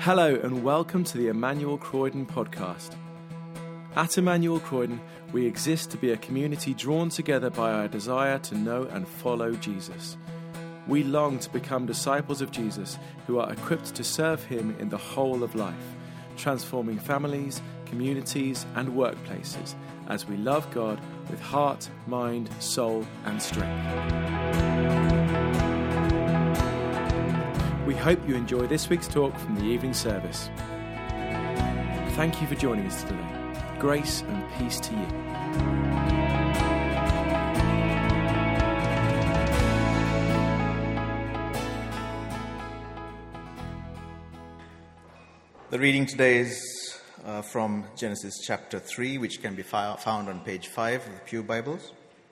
Hello and welcome to the Emmanuel Croydon podcast. At Emmanuel Croydon, we exist to be a community drawn together by our desire to know and follow Jesus. We long to become disciples of Jesus who are equipped to serve him in the whole of life, transforming families, communities and workplaces as we love God with heart, mind, soul and strength. We hope you enjoy this week's talk from the evening service. Thank you for joining us today. Grace and peace to you. The reading today is from Genesis chapter 3, which can be found on page 5 of the Pew Bibles.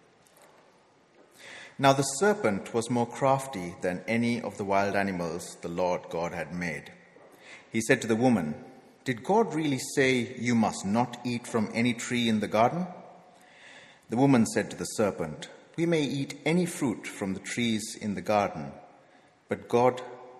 Now the serpent was more crafty than any of the wild animals the Lord God had made. He said to the woman, "Did God really say you must not eat from any tree in the garden?" The woman said to the serpent, "We may eat any fruit from the trees in the garden, but God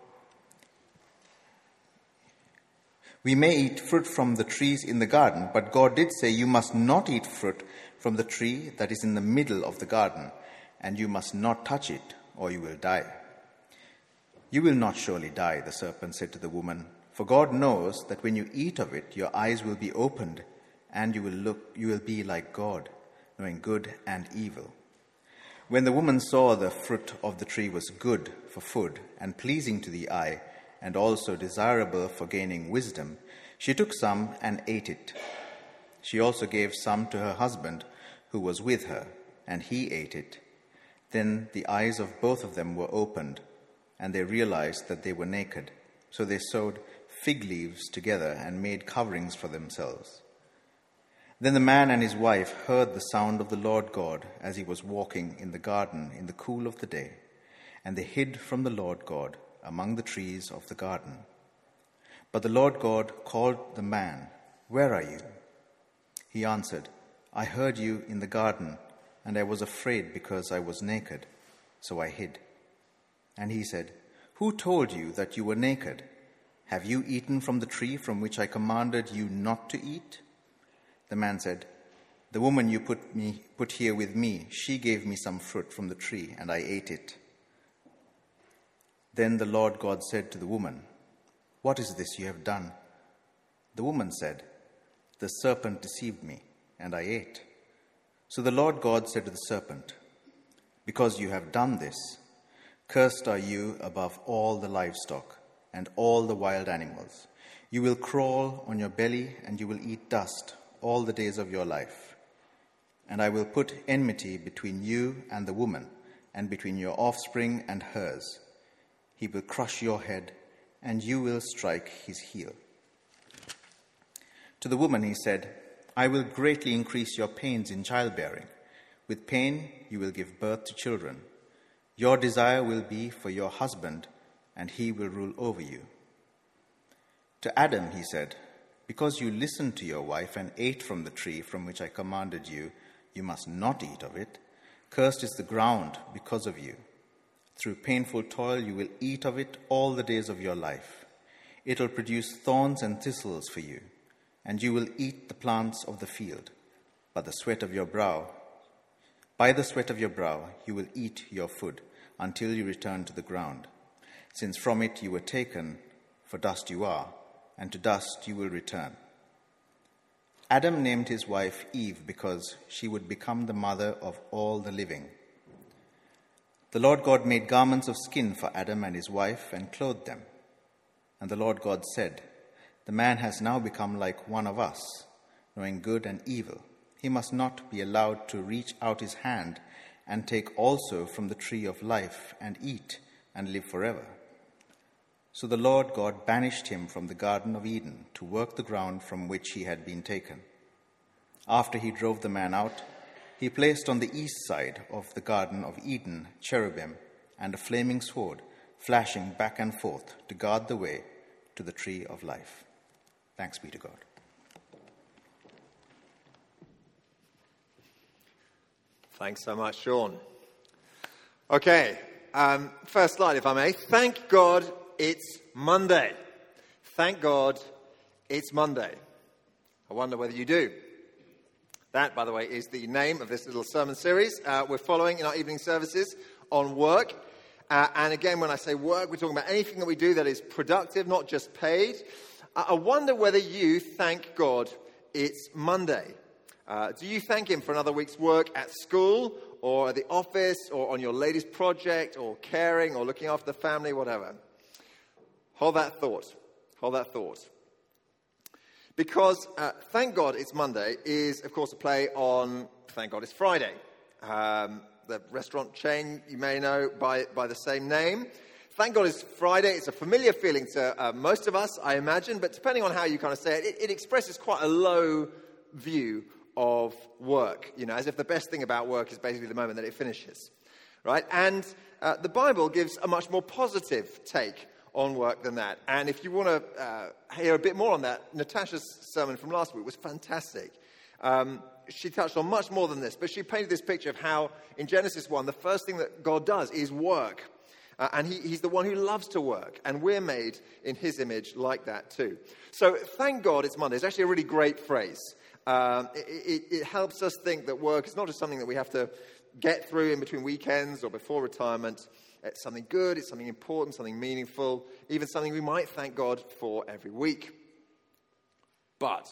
did say you must not eat fruit from the tree that is in the middle of the garden, and you must not touch it, or you will die." "You will not surely die," the serpent said to the woman, "for God knows that when you eat of it, your eyes will be opened, and you will be like God, knowing good and evil." When the woman saw the fruit of the tree was good for food and pleasing to the eye, and also desirable for gaining wisdom, she took some and ate it. She also gave some to her husband who was with her, and he ate it. Then the eyes of both of them were opened, and they realized that they were naked. So they sewed fig leaves together and made coverings for themselves. Then the man and his wife heard the sound of the Lord God as he was walking in the garden in the cool of the day, and they hid from the Lord God among the trees of the garden. But the Lord God called the man, "Where are you?" He answered, "I heard you in the garden, and I was afraid because I was naked, so I hid." And he said, "Who told you that you were naked? Have you eaten from the tree from which I commanded you not to eat?" The man said, "The woman you put here with me, she gave me some fruit from the tree, and I ate it." Then the Lord God said to the woman, "What is this you have done?" The woman said, "The serpent deceived me, and I ate." So the Lord God said to the serpent, "Because you have done this, cursed are you above all the livestock and all the wild animals. You will crawl on your belly, and you will eat dust all the days of your life. And I will put enmity between you and the woman, and between your offspring and hers. He will crush your head, and you will strike his heel." To the woman he said, "I will greatly increase your pains in childbearing. With pain you will give birth to children. Your desire will be for your husband, and he will rule over you." To Adam he said, "Because you listened to your wife and ate from the tree from which I commanded you, you must not eat of it. Cursed is the ground because of you. Through painful toil you will eat of it all the days of your life. It will produce thorns and thistles for you, and you will eat the plants of the field. By the sweat of your brow you will eat your food until you return to the ground, since from it you were taken, for dust you are, and to dust you will return." Adam named his wife Eve because she would become the mother of all the living. The Lord God made garments of skin for Adam and his wife and clothed them. And the Lord God said, "The man has now become like one of us, knowing good and evil. He must not be allowed to reach out his hand and take also from the tree of life and eat and live forever." So the Lord God banished him from the Garden of Eden to work the ground from which he had been taken. After he drove the man out, he placed on the east side of the Garden of Eden cherubim and a flaming sword, flashing back and forth to guard the way to the tree of life. Thanks be to God. Thanks so much, Sean. Okay, first slide, if I may. Thank God it's Monday. Thank God it's Monday. I wonder whether you do. That, by the way, is the name of this little sermon series we're following in our evening services on work. And again, when I say work, we're talking about anything that we do that is productive, not just paid. I wonder whether you thank God it's Monday. Do you thank him for another week's work at school or at the office or on your latest project or caring or looking after the family, whatever? Hold that thought. Hold that thought. Because Thank God It's Monday is, of course, a play on Thank God It's Friday. The restaurant chain you may know by the same name. Thank God It's Friday. It's a familiar feeling to most of us, I imagine, but depending on how you kind of say it, it expresses quite a low view of work, as if the best thing about work is basically the moment that it finishes, right? And the Bible gives a much more positive take on work than that. And if you want to hear a bit more on that, Natasha's sermon from last week was fantastic. She touched on much more than this, but she painted this picture of how in Genesis 1, the first thing that God does is work. And he's the one who loves to work. And we're made in his image like that too. So thank God it's Monday. It's actually a really great phrase. It helps us think that work is not just something that we have to get through in between weekends or before retirement. It's something good, it's something important, something meaningful, even something we might thank God for every week. But,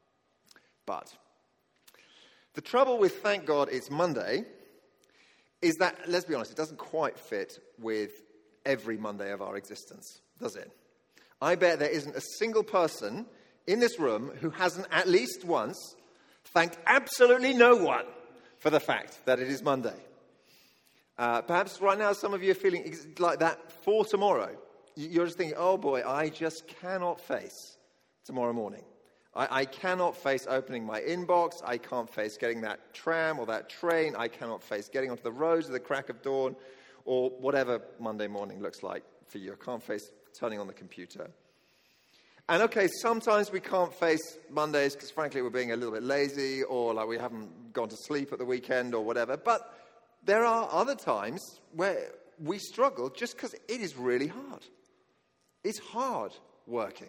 the trouble with Thank God It's Monday is that, let's be honest, it doesn't quite fit with every Monday of our existence, does it? I bet there isn't a single person in this room who hasn't at least once thanked absolutely no one for the fact that it is Monday. Perhaps right now some of you are feeling like that for tomorrow. You're just thinking, oh boy, I just cannot face tomorrow morning. I cannot face opening my inbox. I can't face getting that tram or that train. I cannot face getting onto the roads at the crack of dawn or whatever Monday morning looks like for you. I can't face turning on the computer. And okay, sometimes we can't face Mondays because frankly we're being a little bit lazy or like we haven't gone to sleep at the weekend or whatever. But there are other times where we struggle just because it is really hard. It's hard working.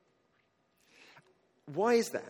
Why is that?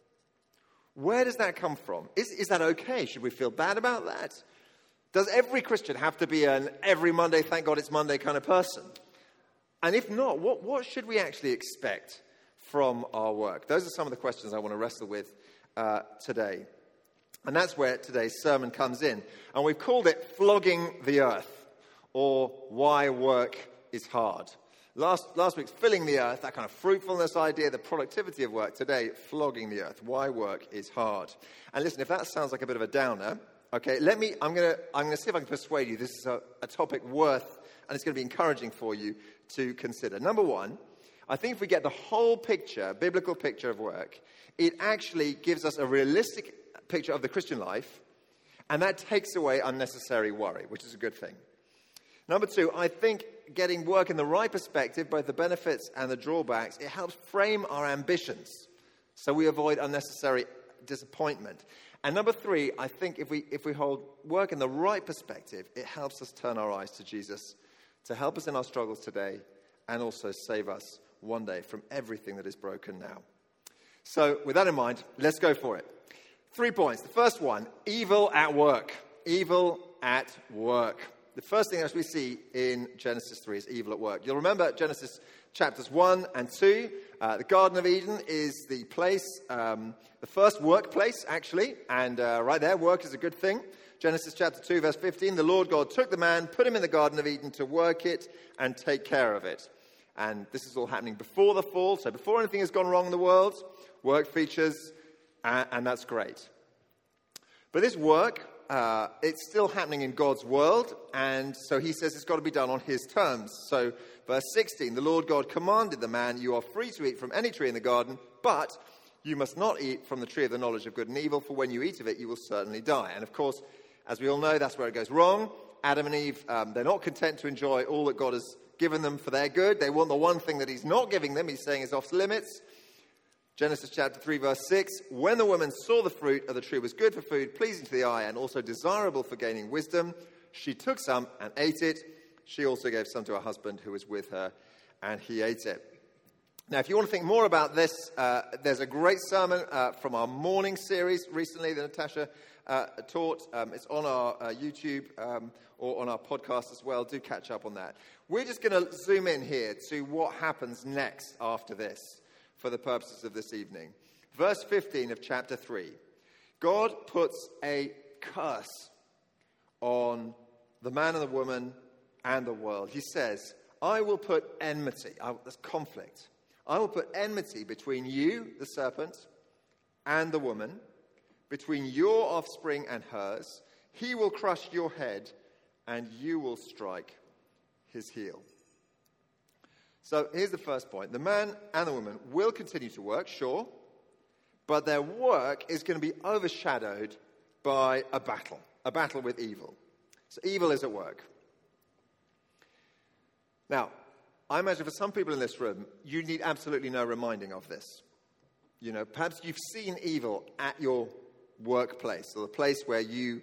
Where does that come from? Is that okay? Should we feel bad about that? Does every Christian have to be an every Monday, thank God it's Monday kind of person? And if not, what should we actually expect from our work? Those are some of the questions I want to wrestle with today. And that's where today's sermon comes in. And we've called it Flogging the Earth, or Why Work is Hard. Last week's Filling the Earth, that kind of fruitfulness idea, the productivity of work. Today, Flogging the Earth, Why Work is Hard. And listen, if that sounds like a bit of a downer, okay, I'm going to see if I can persuade you this is a topic worth, and it's going to be encouraging for you to consider. Number one, I think if we get the whole picture, biblical picture of work, it actually gives us a realistic picture of the Christian life, and that takes away unnecessary worry, which is a good thing. Number two, I think getting work in the right perspective, both the benefits and the drawbacks, it helps frame our ambitions so we avoid unnecessary disappointment. And number three, I think if we hold work in the right perspective, it helps us turn our eyes to Jesus to help us in our struggles today and also save us one day from everything that is broken now. So with that in mind, let's go for it. 3 points. The first one, evil at work. Evil at work. The first thing as we see in Genesis 3 is evil at work. You'll remember Genesis chapters 1 and 2. The Garden of Eden is the place, the first workplace, actually. And right there, work is a good thing. Genesis chapter 2, verse 15, the Lord God took the man, put him in the Garden of Eden to work it and take care of it. And this is all happening before the fall. So before anything has gone wrong in the world, work features, and that's great. But this work, it's still happening in God's world, and so he says it's got to be done on his terms. So verse 16, the Lord God commanded the man, you are free to eat from any tree in the garden, but you must not eat from the tree of the knowledge of good and evil, for when you eat of it, you will certainly die. And of course, as we all know, that's where it goes wrong. Adam and Eve, they're not content to enjoy all that God has given them for their good. They want the one thing that he's not giving them, he's saying is off limits. Genesis chapter 3, verse 6, when the woman saw the fruit of the tree was good for food, pleasing to the eye, and also desirable for gaining wisdom, she took some and ate it. She also gave some to her husband who was with her, and he ate it. Now, if you want to think more about this, there's a great sermon from our morning series recently that Natasha taught. It's on our YouTube or on our podcast as well. Do catch up on that. We're just going to zoom in here to what happens next after this for the purposes of this evening. Verse 15 of chapter 3. God puts a curse on the man and the woman and the world. He says, I will put enmity, there's conflict. I will put enmity between you, the serpent, and the woman, between your offspring and hers. He will crush your head, and you will strike his heel. So here's the first point. The man and the woman will continue to work, sure, but their work is going to be overshadowed by a battle with evil. So evil is at work. Now, I imagine for some people in this room, you need absolutely no reminding of this. You know, perhaps you've seen evil at your workplace, or the place where you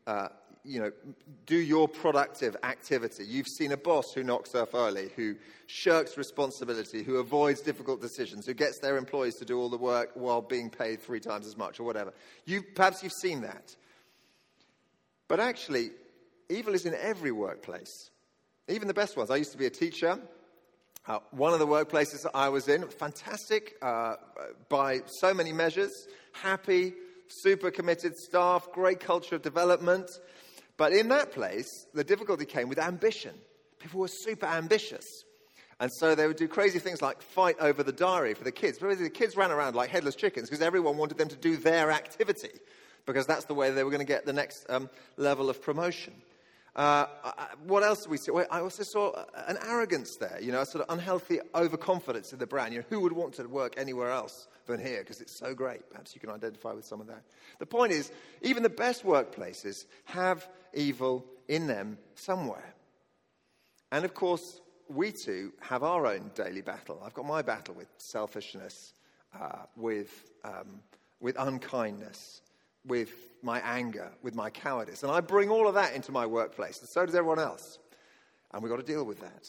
do your productive activity. You've seen a boss who knocks off early, who shirks responsibility, who avoids difficult decisions, who gets their employees to do all the work while being paid 3 times as much or whatever. Perhaps you've seen that. But actually, evil is in every workplace, even the best ones. I used to be a teacher. One of the workplaces that I was in, fantastic by so many measures, happy, super committed staff, great culture of development. But in that place, the difficulty came with ambition. People were super ambitious. And so they would do crazy things like fight over the diary for the kids. But the kids ran around like headless chickens because everyone wanted them to do their activity, because that's the way they were going to get the next level of promotion. What else did we see? Well, I also saw an arrogance there, a sort of unhealthy overconfidence in the brand. Who would want to work anywhere else than here because it's so great? Perhaps you can identify with some of that. The point is, even the best workplaces have evil in them somewhere. And of course, we too have our own daily battle. I've got my battle with selfishness, with unkindness, with my anger, with my cowardice. And I bring all of that into my workplace, and so does everyone else. And we've got to deal with that.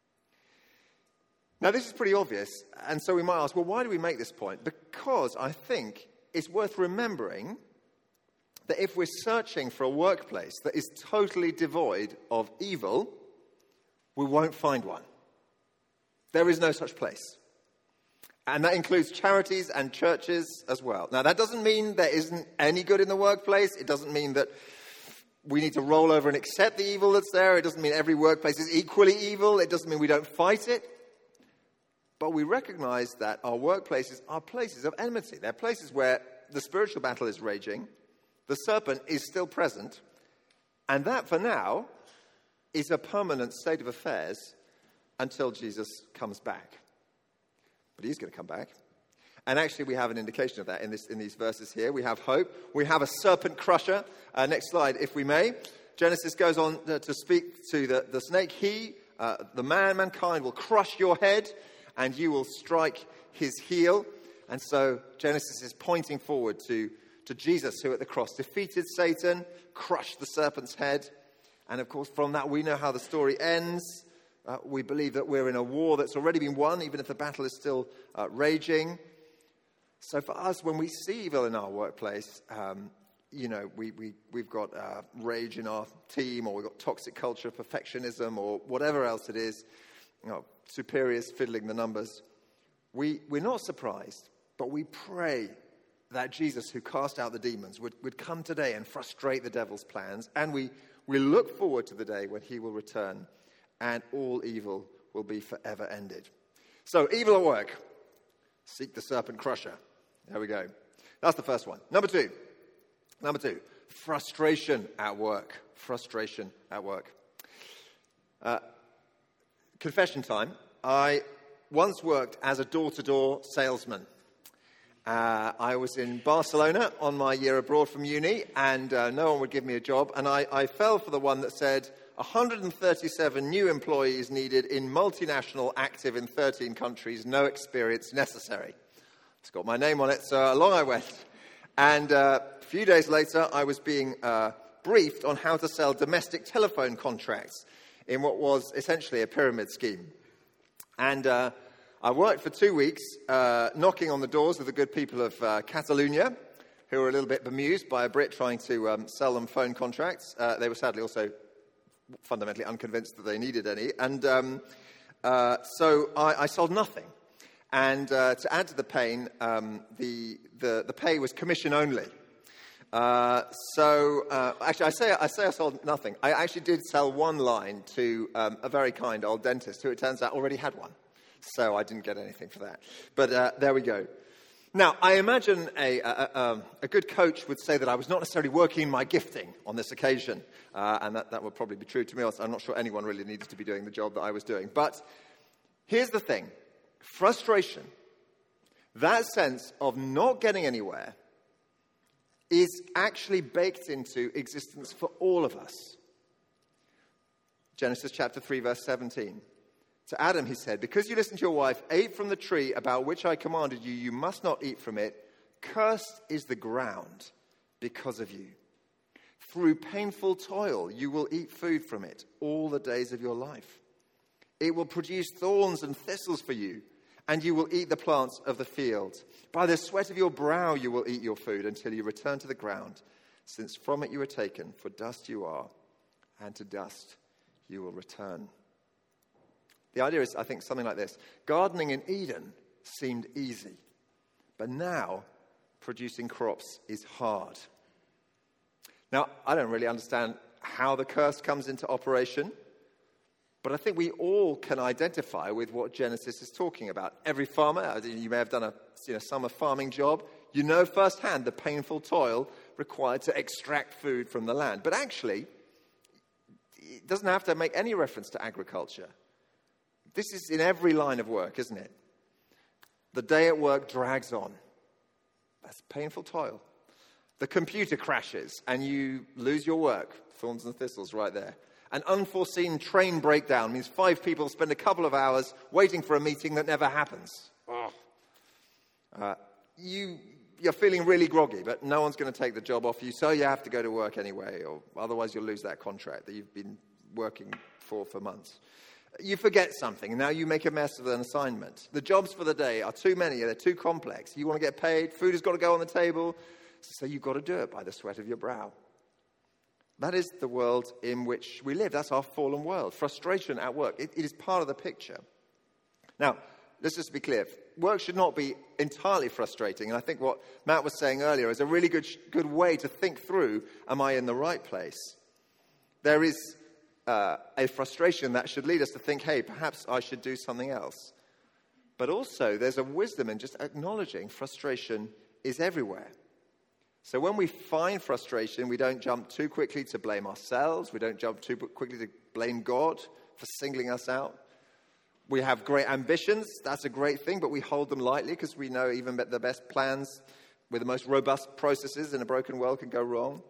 Now, this is pretty obvious, and so we might ask, well, why do we make this point? Because I think it's worth remembering that if we're searching for a workplace that is totally devoid of evil, we won't find one. There is no such place. And that includes charities and churches as well. Now, that doesn't mean there isn't any good in the workplace. It doesn't mean that we need to roll over and accept the evil that's there. It doesn't mean every workplace is equally evil. It doesn't mean we don't fight it. But we recognize that our workplaces are places of enmity. They're places where the spiritual battle is raging. The serpent is still present. And that, for now, is a permanent state of affairs until Jesus comes back. But he's going to come back. And actually, we have an indication of that in these verses here. We have hope. We have a serpent crusher. Next slide, if we may. Genesis goes on to speak to the snake. The mankind, will crush your head, and you will strike his heel. And so Genesis is pointing forward to Jesus, who at the cross defeated Satan, crushed the serpent's head. And of course, from that, we know how the story ends. We believe that we're in a war that's already been won, even if the battle is still raging. So for us, when we see evil in our workplace, we've got rage in our team, or we've got toxic culture, perfectionism, or whatever else it is, superiors fiddling the numbers. We're not surprised, but we pray that Jesus, who cast out the demons, would come today and frustrate the devil's plans. And we look forward to the day when he will return and all evil will be forever ended. So, evil at work. Seek the serpent crusher. There we go. That's the first one. Number two, frustration at work. Frustration at work. Confession time. I once worked as a door-to-door salesman. I was in Barcelona on my year abroad from uni, and no one would give me a job. And I fell for the one that said 137 new employees needed in multinational, active in 13 countries, no experience necessary. It's got my name on it, so along I went. And a few days later, I was being briefed on how to sell domestic telephone contracts in what was essentially a pyramid scheme. And I worked for 2 weeks knocking on the doors of the good people of Catalonia, who were a little bit bemused by a Brit trying to sell them phone contracts. They were sadly also fundamentally unconvinced that they needed any. And so I sold nothing. And to add to the pain, the pay was commission only. Actually, I say I sold nothing. I actually did sell one line to a very kind old dentist who, it turns out, already had one. So I didn't get anything for that. But there we go. Now, I imagine a good coach would say that I was not necessarily working my gifting on this occasion. And that would probably be true to me. I'm not sure anyone really needed to be doing the job that I was doing. But here's the thing. Frustration, that sense of not getting anywhere, is actually baked into existence for all of us. Genesis chapter 3, verse 17. To Adam, he said, because you listened to your wife, ate from the tree about which I commanded you, you must not eat from it. Cursed is the ground because of you. Through painful toil, you will eat food from it all the days of your life. It will produce thorns and thistles for you, and you will eat the plants of the field. By the sweat of your brow you will eat your food until you return to the ground, since from it you were taken, for dust you are, and to dust you will return. The idea is, I think, something like this. Gardening in Eden seemed easy, but now producing crops is hard. Now, I don't really understand how the curse comes into operation, but I think we all can identify with what Genesis is talking about. Every farmer, you may have done a summer farming job, you know firsthand the painful toil required to extract food from the land. But actually, it doesn't have to make any reference to agriculture. This is in every line of work, isn't it? The day at work drags on. That's painful toil. The computer crashes and you lose your work. Thorns and thistles right there. An unforeseen train breakdown means 5 people spend a couple of hours waiting for a meeting that never happens. You're feeling really groggy, but no one's going to take the job off you, so you have to go to work anyway, or otherwise you'll lose that contract that you've been working for months. You forget something, and now you make a mess of an assignment. The jobs for the day are too many, they're too complex. You want to get paid, food has got to go on the table, so you've got to do it by the sweat of your brow. That is the world in which we live. That's our fallen world. Frustration at work. It is part of the picture. Now, let's just be clear. Work should not be entirely frustrating. And I think what Matt was saying earlier is a really good way to think through, am I in the right place? There is a frustration that should lead us to think, hey, perhaps I should do something else. But also, there's a wisdom in just acknowledging frustration is everywhere. So when we find frustration, we don't jump too quickly to blame ourselves. We don't jump too quickly to blame God for singling us out. We have great ambitions. That's a great thing, but we hold them lightly because we know even the best plans with the most robust processes in a broken world can go wrong.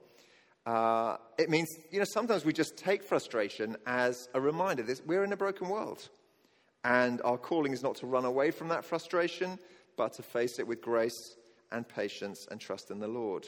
It means, sometimes we just take frustration as a reminder that we're in a broken world. And our calling is not to run away from that frustration, but to face it with grace and patience and trust in the Lord.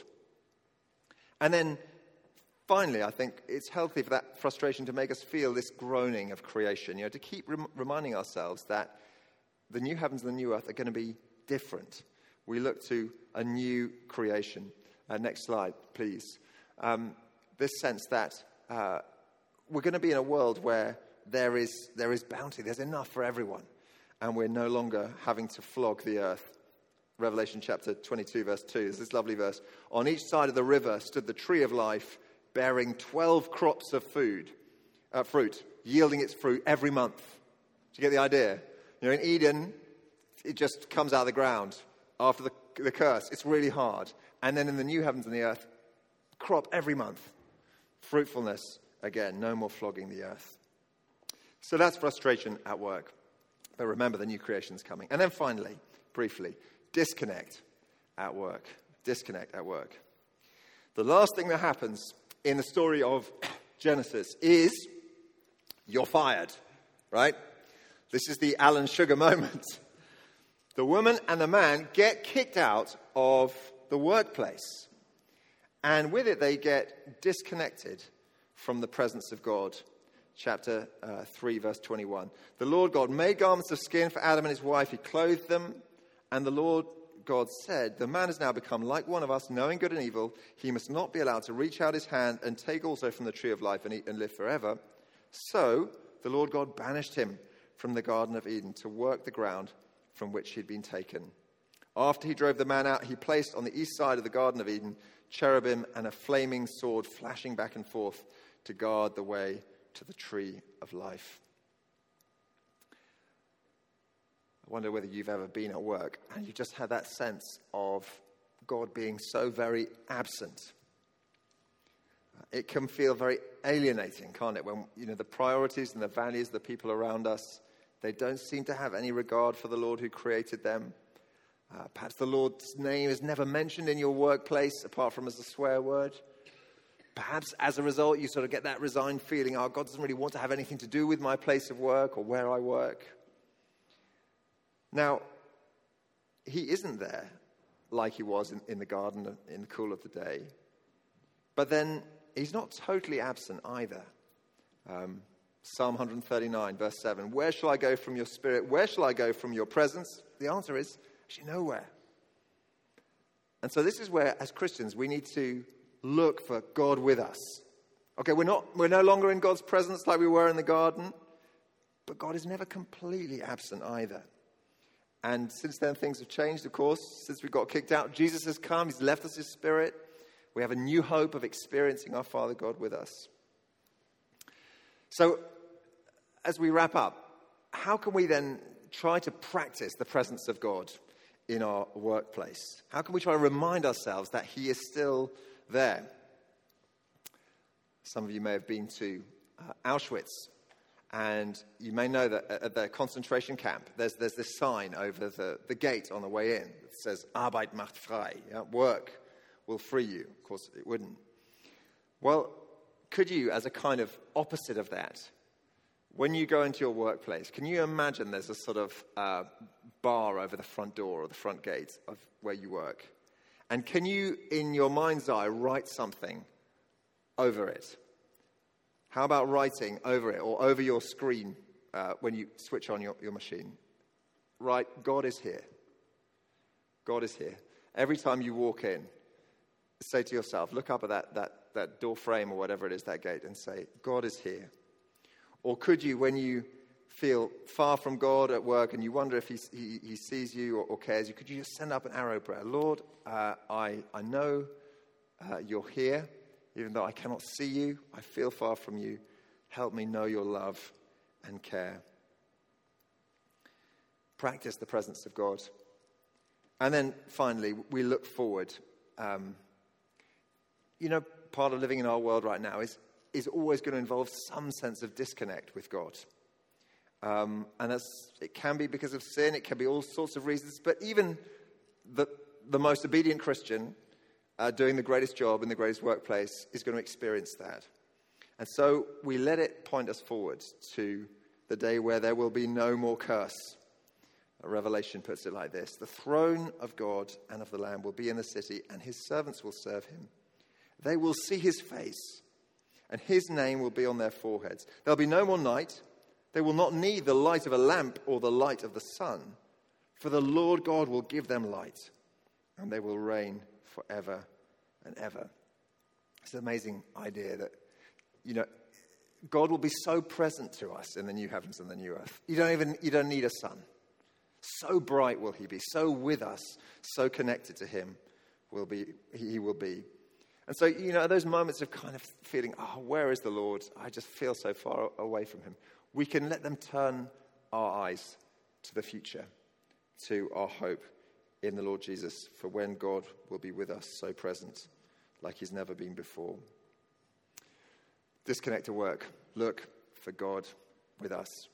And then, finally, I think it's healthy for that frustration to make us feel this groaning of creation, to keep reminding ourselves that the new heavens and the new earth are going to be different. We look to a new creation. Next slide, please. This sense that we're going to be in a world where there is bounty, there's enough for everyone, and we're no longer having to flog the earth. Revelation chapter 22, verse 2, there's this lovely verse. On each side of the river stood the tree of life, bearing 12 crops of fruit, yielding its fruit every month. Do you get the idea? In Eden, it just comes out of the ground after the curse. It's really hard. And then in the new heavens and the earth, crop every month. Fruitfulness, again, no more flogging the earth. So that's frustration at work. But remember, the new creation's coming. And then finally, briefly, disconnect at work. Disconnect at work. The last thing that happens in the story of Genesis is you're fired, right? This is the Alan Sugar moment. The woman and the man get kicked out of the workplace. And with it, they get disconnected from the presence of God. chapter 3, verse 21. The Lord God made garments of skin for Adam and his wife. He clothed them. And the Lord God said, the man has now become like one of us, knowing good and evil. He must not be allowed to reach out his hand and take also from the tree of life and eat and live forever. So the Lord God banished him from the Garden of Eden to work the ground from which he'd been taken. After he drove the man out, he placed on the east side of the Garden of Eden cherubim and a flaming sword flashing back and forth to guard the way to the tree of life. I wonder whether you've ever been at work and you just had that sense of God being so very absent. It can feel very alienating, can't it? When, the priorities and the values of the people around us, they don't seem to have any regard for the Lord who created them. Perhaps the Lord's name is never mentioned in your workplace apart from as a swear word. Perhaps as a result, you sort of get that resigned feeling, God doesn't really want to have anything to do with my place of work or where I work. Now, he isn't there like he was in the garden in the cool of the day. But then he's not totally absent either. Psalm 139, verse 7. Where shall I go from your spirit? Where shall I go from your presence? The answer is actually nowhere. And so this is where, as Christians, we need to look for God with us. Okay, we're no longer in God's presence like we were in the garden, but God is never completely absent either. And since then, things have changed, of course. Since we got kicked out, Jesus has come. He's left us his Spirit. We have a new hope of experiencing our Father God with us. So, as we wrap up, how can we then try to practice the presence of God in our workplace? How can we try to remind ourselves that he is still there? Some of you may have been to Auschwitz. And you may know that at the concentration camp, there's this sign over the gate on the way in that says, Arbeit macht frei, work will free you. Of course, it wouldn't. Well, could you, as a kind of opposite of that, when you go into your workplace, can you imagine there's a sort of bar over the front door or the front gate of where you work? And can you, in your mind's eye, write something over it? How about writing over it or over your screen when you switch on your machine? Write, God is here. God is here. Every time you walk in, say to yourself, look up at that door frame or whatever it is, that gate, and say, God is here. Or could you, when you feel far from God at work and you wonder if he sees you or cares you, could you just send up an arrow prayer? Lord, I know you're here. Even though I cannot see you, I feel far from you. Help me know your love and care. Practice the presence of God. And then finally, we look forward. Part of living in our world right now is always going to involve some sense of disconnect with God. And it can be because of sin. It can be all sorts of reasons. But even the most obedient Christian doing the greatest job in the greatest workplace is going to experience that. And so we let it point us forward to the day where there will be no more curse. Revelation puts it like this: the throne of God and of the Lamb will be in the city, and his servants will serve him. They will see his face, and his name will be on their foreheads. There'll be no more night. They will not need the light of a lamp or the light of the sun, for the Lord God will give them light, and they will reign forever and ever. It's an amazing idea that, God will be so present to us in the new heavens and the new earth. You don't need a sun. So bright will he be, so with us, so connected to him he will be. And so, those moments of kind of feeling, where is the Lord? I just feel so far away from him. We can let them turn our eyes to the future, to our hope in the Lord Jesus, for when God will be with us, so present, like he's never been before. Disconnect to work. Look for God with us.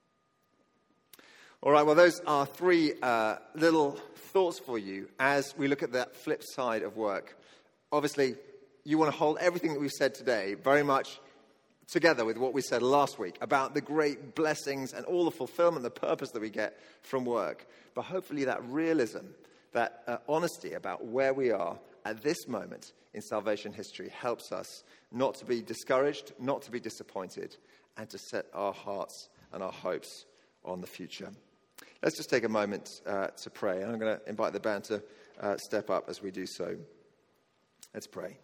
All right, well, those are three little thoughts for you as we look at that flip side of work. Obviously, you want to hold everything that we've said today very much together with what we said last week about the great blessings and all the fulfillment, the purpose that we get from work. But hopefully that realism, that honesty about where we are at this moment in salvation history helps us not to be discouraged, not to be disappointed, and to set our hearts and our hopes on the future. Let's just take a moment to pray. And I'm going to invite the band to step up as we do so. Let's pray.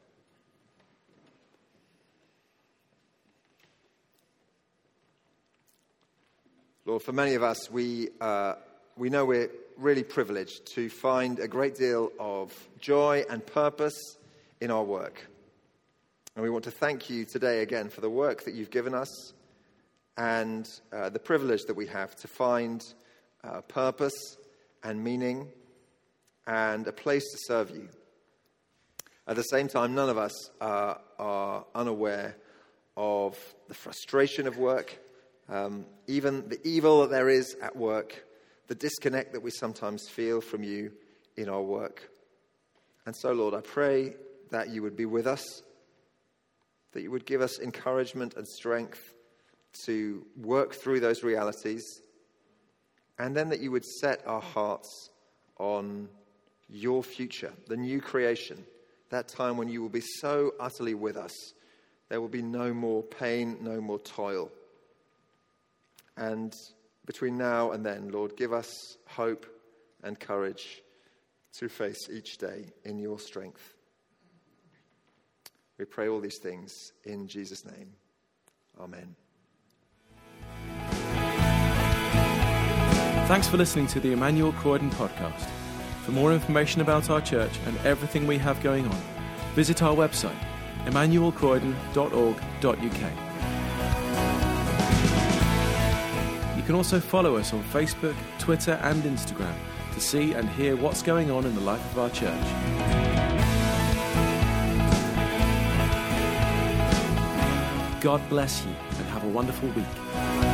Lord, for many of us, we know we're really privileged to find a great deal of joy and purpose in our work. And we want to thank you today again for the work that you've given us and the privilege that we have to find purpose and meaning and a place to serve you. At the same time, none of us are unaware of the frustration of work, even the evil that there is at work, the disconnect that we sometimes feel from you in our work. And so, Lord, I pray that you would be with us, that you would give us encouragement and strength to work through those realities, and then that you would set our hearts on your future, the new creation, that time when you will be so utterly with us. There will be no more pain, no more toil. And between now and then, Lord, give us hope and courage to face each day in your strength. We pray all these things in Jesus' name. Amen. Thanks for listening to the Emmanuel Croydon podcast. For more information about our church and everything we have going on, visit our website, emmanuelcroydon.org.uk. You can also follow us on Facebook, Twitter and Instagram to see and hear what's going on in the life of our church. God bless you and have a wonderful week.